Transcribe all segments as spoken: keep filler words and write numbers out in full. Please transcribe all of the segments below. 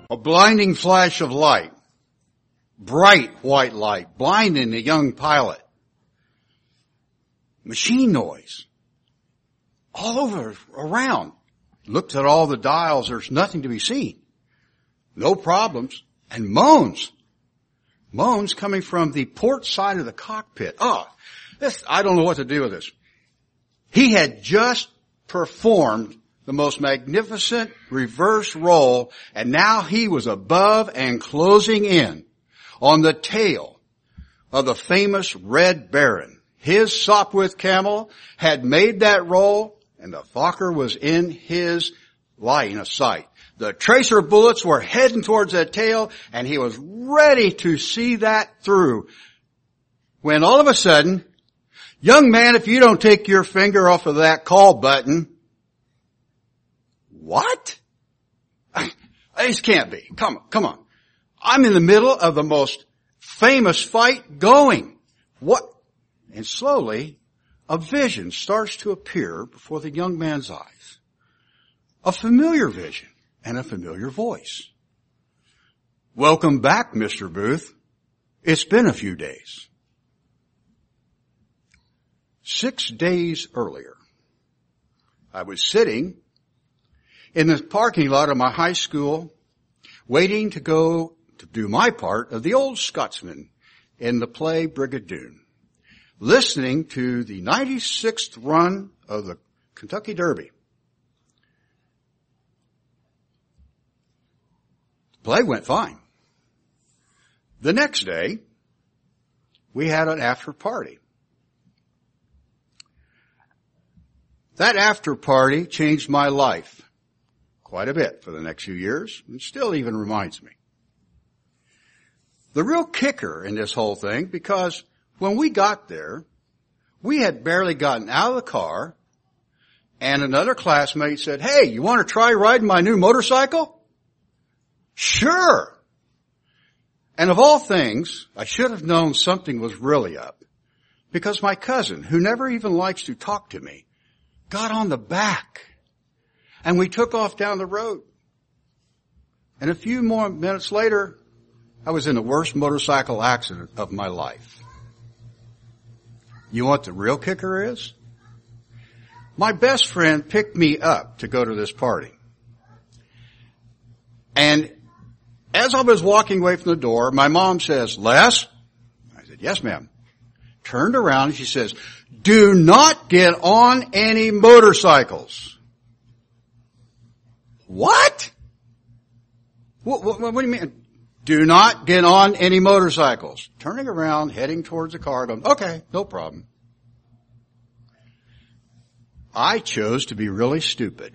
A blinding flash of light. Bright white light, blinding the young pilot. Machine noise. All over, around. Looked at all the dials, there's nothing to be seen. No problems. And moans. Moans coming from the port side of the cockpit. Oh, this, I don't know what to do with this. He had just performed the most magnificent reverse roll, and now he was above and closing in on the tail of the famous Red Baron. His Sopwith Camel had made that roll, and the Fokker was in his line of sight. The tracer bullets were heading towards that tail, and he was ready to see that through. When all of a sudden, young man, if you don't take your finger off of that call button, what? This can't be. Come on, come on. I'm in the middle of the most famous fight going. What? And slowly, a vision starts to appear before the young man's eyes. A familiar vision and a familiar voice. Welcome back, Mister Booth. It's been a few days. Six days earlier, I was sitting in the parking lot of my high school, waiting to go to do my part of the Old Scotsman in the play Brigadoon, listening to the ninety-sixth run of the Kentucky Derby. The play went fine. The next day, we had an after party. That after party changed my life quite a bit for the next few years, and still even reminds me. The real kicker in this whole thing, because when we got there, we had barely gotten out of the car, and another classmate said, "Hey, you want to try riding my new motorcycle?" Sure. And of all things, I should have known something was really up, because my cousin, who never even likes to talk to me, got on the back, and we took off down the road. And a few more minutes later, I was in the worst motorcycle accident of my life. You know what the real kicker is? My best friend picked me up to go to this party. And as I was walking away from the door, my mom says, "Les?" I said, "Yes, ma'am." Turned around and she says, "Do not get on any motorcycles." What? What, what, what do you mean? Do not get on any motorcycles. Turning around, heading towards the car, going, okay, no problem. I chose to be really stupid.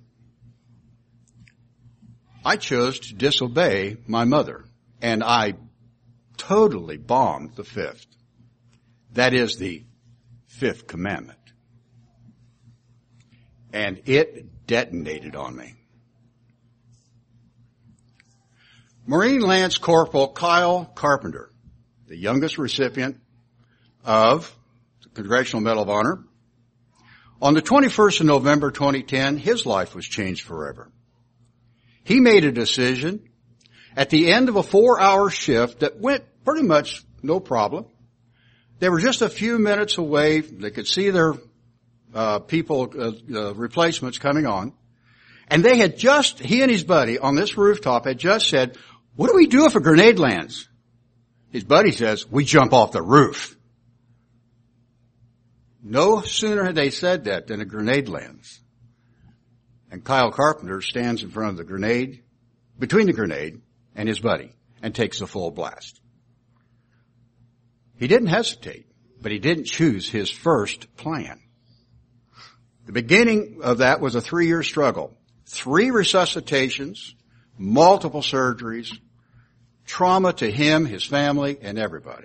I chose to disobey my mother, and I totally bombed the fifth. That is the fifth commandment. And it detonated on me. Marine Lance Corporal Kyle Carpenter, the youngest recipient of the Congressional Medal of Honor, on the twenty-first of November twenty ten, his life was changed forever. He made a decision at the end of a four-hour shift that went pretty much no problem. They were just a few minutes away. They could see their uh, people, uh, uh, replacements coming on. And they had just, he and his buddy on this rooftop had just said, "What do we do if a grenade lands?" His buddy says, "We jump off the roof." No sooner had they said that than a grenade lands. And Kyle Carpenter stands in front of the grenade, between the grenade and his buddy, and takes the full blast. He didn't hesitate, but he didn't choose his first plan. The beginning of that was a three-year struggle. Three resuscitations, multiple surgeries, trauma to him, his family, and everybody.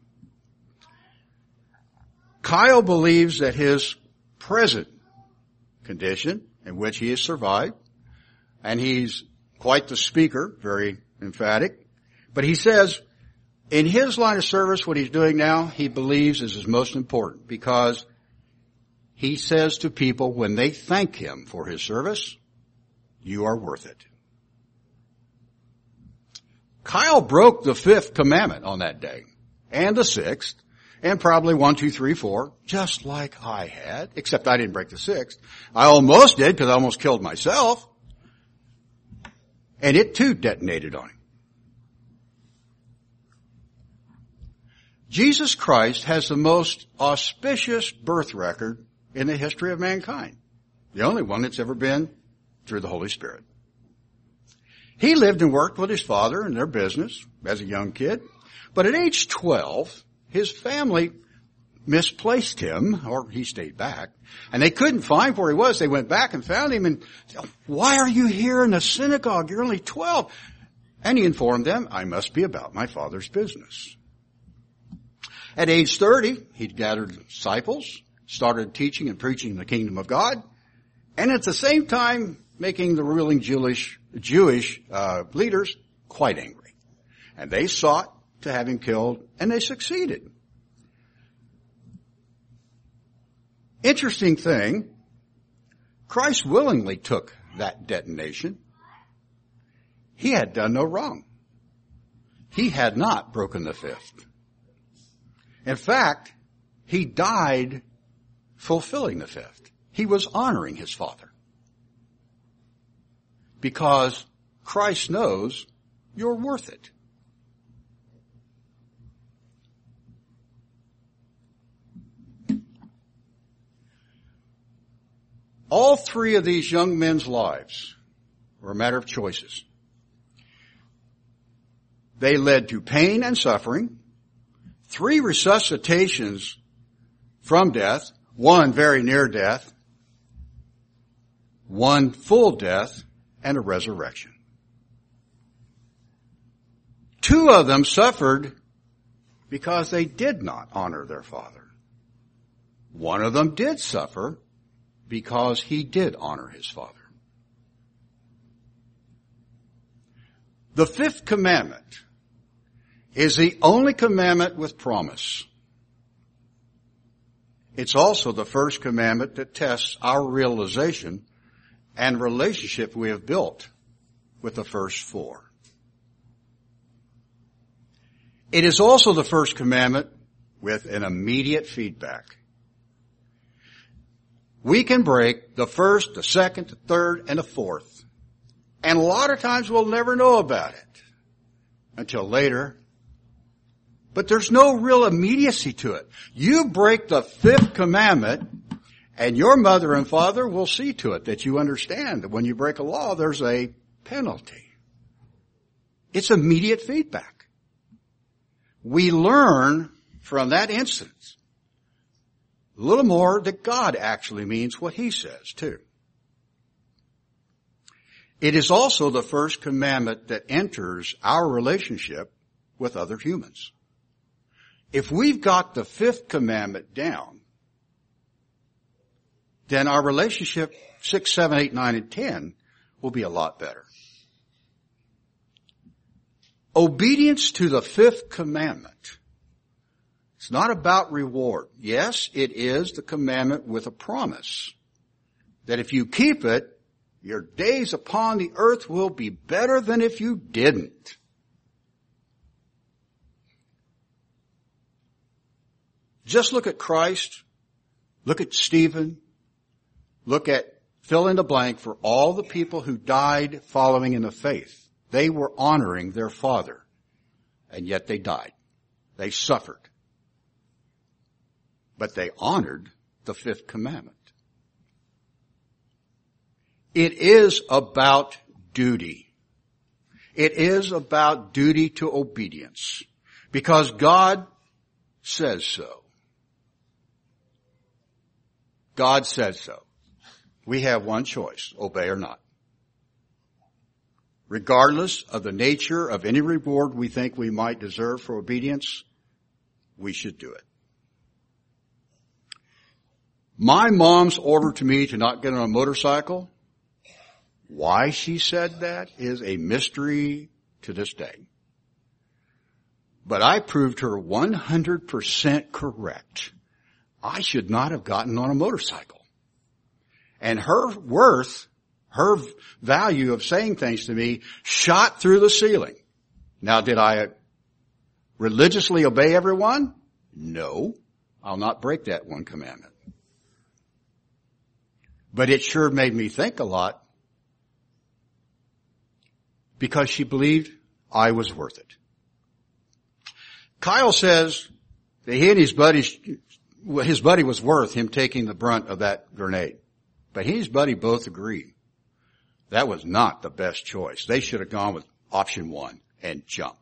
Kyle believes that his present condition, in which he has survived, and he's quite the speaker, very emphatic, but he says in his line of service, what he's doing now, he believes is his most important, because he says to people when they thank him for his service, "You are worth it." Kyle broke the fifth commandment on that day, and the sixth, and probably one, two, three, four, just like I had, except I didn't break the sixth. I almost did because I almost killed myself. And it too detonated on him. Jesus Christ has the most auspicious birth record in the history of mankind. The only one that's ever been through the Holy Spirit. He lived and worked with his father in their business as a young kid. But at age twelve, his family misplaced him, or he stayed back, and they couldn't find where he was. They went back and found him and said, "Why are you here in the synagogue? You're only twelve. And he informed them, "I must be about my father's business." At age thirty, he'd gathered disciples, started teaching and preaching the kingdom of God, and at the same time making the ruling Jewish, Jewish uh, leaders quite angry. And they sought to have him killed, and they succeeded. Interesting thing, Christ willingly took that detonation. He had done no wrong. He had not broken the fifth. In fact, he died fulfilling the fifth. He was honoring his Father. Because Christ knows you're worth it. All three of these young men's lives were a matter of choices. They led to pain and suffering, three resuscitations from death, one very near death, one full death, and a resurrection. Two of them suffered because they did not honor their father. One of them did suffer because he did honor his father. The fifth commandment is the only commandment with promise. It's also the first commandment that tests our realization and relationship we have built with the first four. It is also the first commandment with an immediate feedback. We can break the first, the second, the third, and the fourth. And a lot of times we'll never know about it until later. But there's no real immediacy to it. You break the fifth commandment, and your mother and father will see to it that you understand that when you break a law, there's a penalty. It's immediate feedback. We learn from that instance a little more that God actually means what he says too. It is also the first commandment that enters our relationship with other humans. If we've got the fifth commandment down, then our relationship six, seven, eight, nine, and ten will be a lot better. Obedience to the fifth commandment. It's not about reward. Yes, it is the commandment with a promise that if you keep it, your days upon the earth will be better than if you didn't. Just look at Christ. Look at Stephen. Look at fill in the blank for all the people who died following in the faith. They were honoring their father, and yet they died. They suffered. But they honored the fifth commandment. It is about duty. It is about duty to obedience. Because God says so. God says so. We have one choice, obey or not. Regardless of the nature of any reward we think we might deserve for obedience, we should do it. My mom's order to me to not get on a motorcycle, why she said that is a mystery to this day. But I proved her one hundred percent correct. I should not have gotten on a motorcycle. And her worth, her value of saying things to me shot through the ceiling. Now, did I religiously obey everyone? No. I'll not break that one commandment. But it sure made me think a lot because she believed I was worth it. Kyle says that he and his buddies, his buddy was worth him taking the brunt of that grenade. But he and his buddy both agreed that was not the best choice. They should have gone with option one and jump.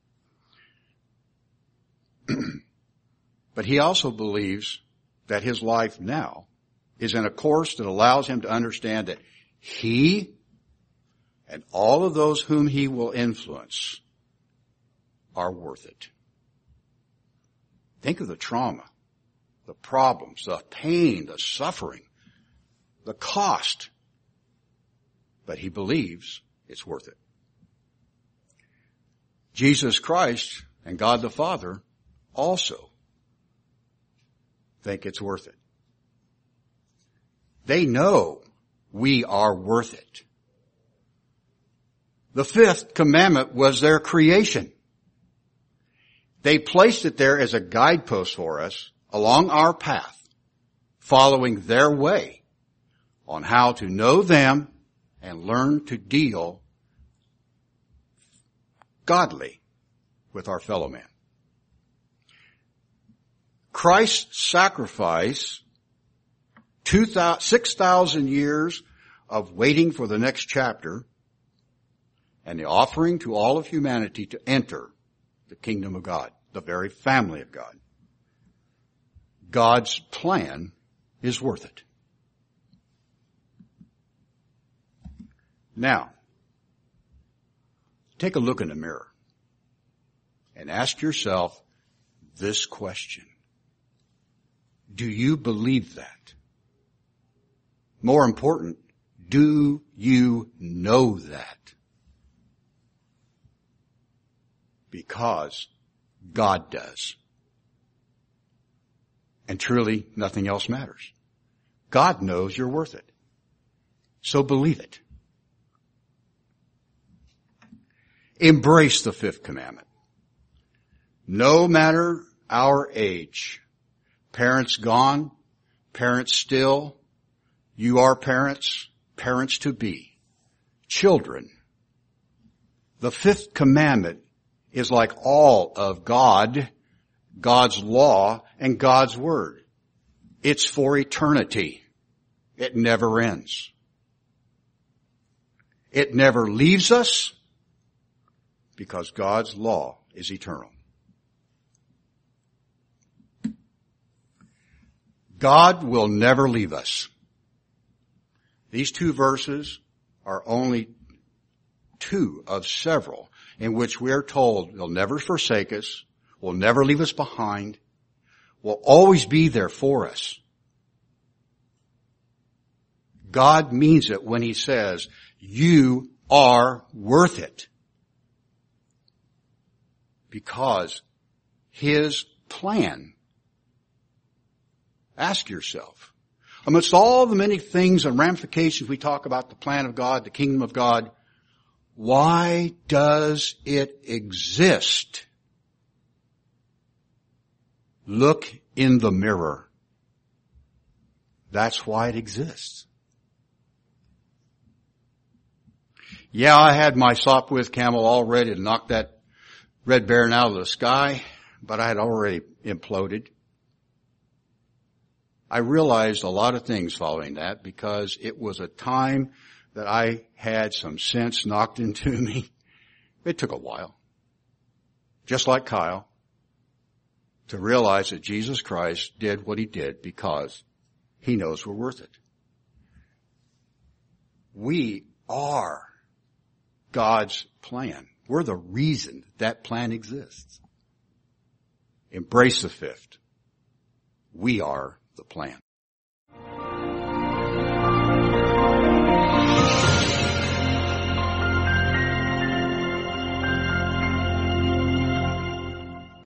But he also believes that his life now is in a course that allows him to understand that he and all of those whom he will influence are worth it. Think of the trauma, the problems, the pain, the suffering, the cost. But he believes it's worth it. Jesus Christ and God the Father also think it's worth it. They know we are worth it. The fifth commandment was their creation. They placed it there as a guidepost for us along our path, following their way on how to know them and learn to deal godly with our fellow man. Christ's sacrifice, two thousand, six thousand years of waiting for the next chapter, and the offering to all of humanity to enter the kingdom of God, the very family of God. God's plan is worth it. Now, take a look in the mirror and ask yourself this question. Do you believe that? More important, do you know that? Because God does. And truly, nothing else matters. God knows you're worth it. So believe it. Embrace the fifth commandment. No matter our age, parents gone, parents still, you are parents, parents to be, children. The fifth commandment is like all of God, God's law, and God's word. It's for eternity. It never ends. It never leaves us because God's law is eternal. God will never leave us. These two verses are only two of several in which we are told He'll never forsake us, will never leave us behind, will always be there for us. God means it when He says, you are worth it. Because His plan, ask yourself, amidst all the many things and ramifications we talk about the plan of God, the kingdom of God, why does it exist? Look in the mirror. That's why it exists. Yeah, I had my Sopwith Camel all ready to knock that Red Baron out of the sky, but I had already imploded. I realized a lot of things following that because it was a time that I had some sense knocked into me. It took a while, just like Kyle, to realize that Jesus Christ did what He did because He knows we're worth it. We are God's plan. We're the reason that plan exists. Embrace the fifth. We are the plan.